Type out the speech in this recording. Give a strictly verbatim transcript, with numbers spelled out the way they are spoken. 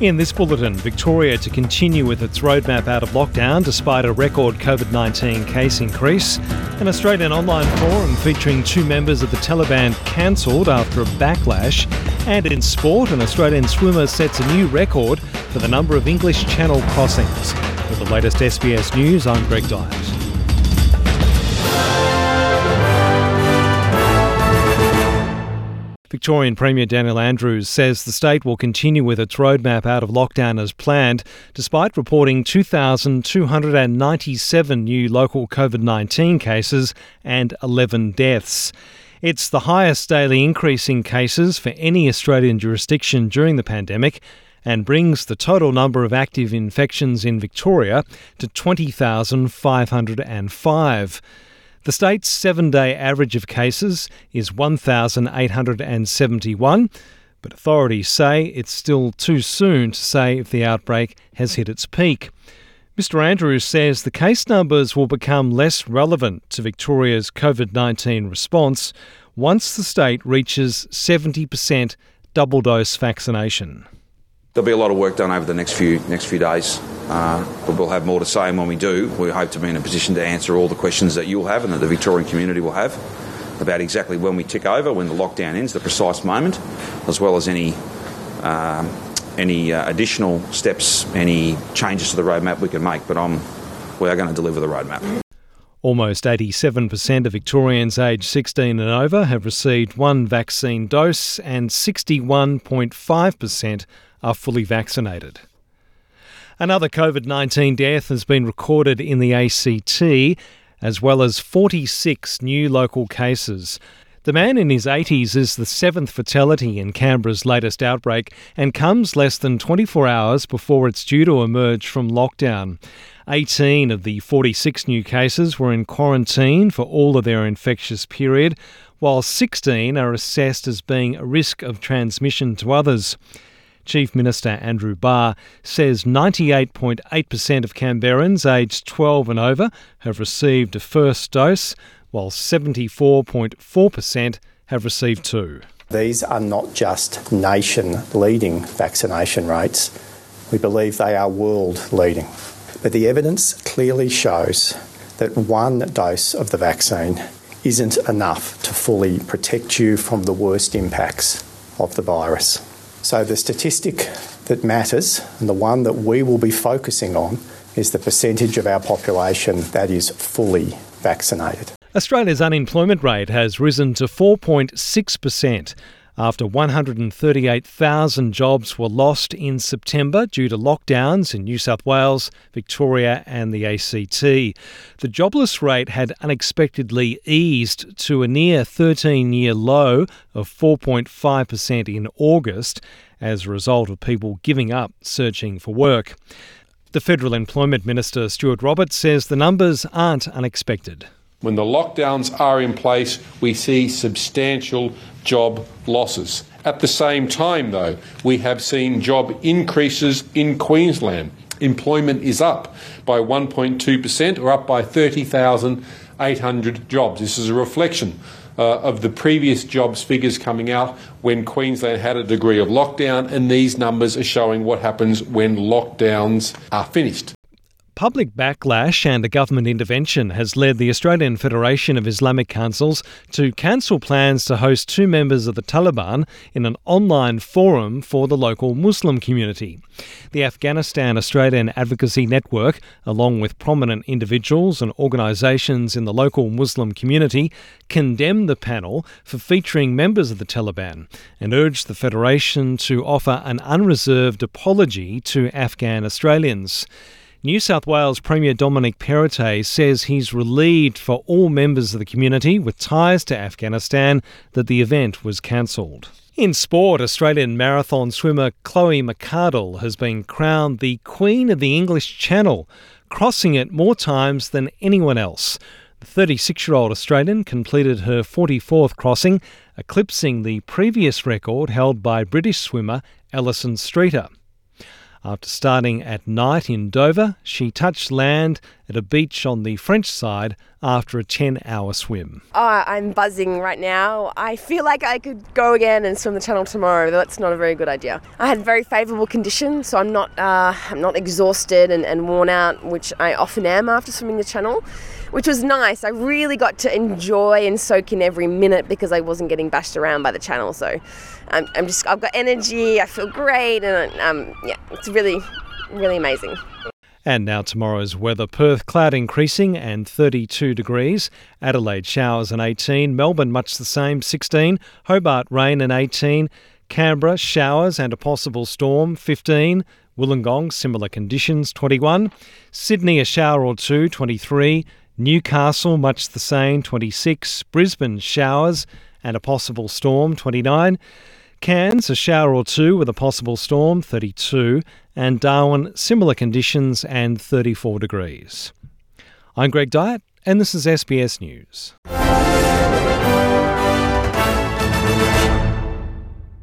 In this bulletin, Victoria to continue with its roadmap out of lockdown despite a record covid nineteen case increase. An Australian online forum featuring two members of the Taliban cancelled after a backlash. And in sport, an Australian swimmer sets a new record for the number of English Channel crossings. With the latest S B S News, I'm Greg Dyett. Victorian Premier Daniel Andrews says the state will continue with its roadmap out of lockdown as planned, despite reporting two thousand two hundred ninety-seven new local covid nineteen cases and eleven deaths. It's the highest daily increase in cases for any Australian jurisdiction during the pandemic and brings the total number of active infections in Victoria to twenty thousand five hundred five. The state's seven-day average of cases is one thousand eight hundred seventy-one, but authorities say it's still too soon to say if the outbreak has hit its peak. Mister Andrews says the case numbers will become less relevant to Victoria's covid nineteen response once the state reaches seventy percent double-dose vaccination. There'll be a lot of work done over the next few next few days, uh, but we'll have more to say, and when we do, we hope to be in a position to answer all the questions that you'll have and that the Victorian community will have about exactly when we tick over, when the lockdown ends, the precise moment, as well as any um, any uh, additional steps, any changes to the roadmap we can make. But um, we are going to deliver the roadmap. Almost eighty-seven percent of Victorians aged sixteen and over have received one vaccine dose, and sixty-one point five percent are fully vaccinated. Another covid nineteen death has been recorded in the A C T, as well as forty-six new local cases. The man in his eighties is the seventh fatality in Canberra's latest outbreak and comes less than twenty-four hours before it's due to emerge from lockdown. eighteen of the forty-six new cases were in quarantine for all of their infectious period, while sixteen are assessed as being a risk of transmission to others. Chief Minister Andrew Barr says ninety-eight point eight percent of Canberrans aged twelve and over have received a first dose, while seventy-four point four percent have received two. These are not just nation-leading vaccination rates. We believe they are world-leading. But the evidence clearly shows that one dose of the vaccine isn't enough to fully protect you from the worst impacts of the virus. So the statistic that matters, and the one that we will be focusing on, is the percentage of our population that is fully vaccinated. Australia's unemployment rate has risen to four point six percent after one hundred thirty-eight thousand jobs were lost in September due to lockdowns in New South Wales, Victoria and the A C T. The jobless rate had unexpectedly eased to a near thirteen-year low of four point five percent in August as a result of people giving up searching for work. The Federal Employment Minister, Stuart Roberts, says the numbers aren't unexpected. When the lockdowns are in place, we see substantial job losses. At the same time, though, we have seen job increases in Queensland. Employment is up by one point two percent, or up by thirty thousand eight hundred jobs. This is a reflection uh, of the previous jobs figures coming out when Queensland had a degree of lockdown, and these numbers are showing what happens when lockdowns are finished. Public backlash and a government intervention has led the Australian Federation of Islamic Councils to cancel plans to host two members of the Taliban in an online forum for the local Muslim community. The Afghanistan Australian Advocacy Network, along with prominent individuals and organisations in the local Muslim community, condemned the panel for featuring members of the Taliban and urged the Federation to offer an unreserved apology to Afghan Australians. New South Wales Premier Dominic Perrottet says he's relieved for all members of the community with ties to Afghanistan that the event was cancelled. In sport, Australian marathon swimmer Chloe McArdle has been crowned the Queen of the English Channel, crossing it more times than anyone else. The thirty-six-year-old Australian completed her forty-fourth crossing, eclipsing the previous record held by British swimmer Alison Streeter. After starting at night in Dover, she touched land at a beach on the French side after a ten-hour swim. Oh, I'm buzzing right now. I feel like I could go again and swim the channel tomorrow. That's not a very good idea. I had very favourable conditions, so I'm not uh, I'm not exhausted and, and worn out, which I often am after swimming the channel, which was nice. I really got to enjoy and soak in every minute because I wasn't getting bashed around by the channel. So I'm, I'm just I've got energy. I feel great, and um, yeah, it's really really amazing. And now tomorrow's weather. Perth, cloud increasing and thirty-two degrees. Adelaide, showers and eighteen. Melbourne, much the same, sixteen. Hobart, rain and eighteen. Canberra, showers and a possible storm, fifteen. Wollongong, similar conditions, twenty-one. Sydney, a shower or two, twenty-three. Newcastle, much the same, twenty-six. Brisbane, showers and a possible storm, twenty-nine. Cairns, a shower or two with a possible storm, thirty-two. And Darwin, similar conditions and thirty-four degrees. I'm Greg Dyett, and this is S B S News.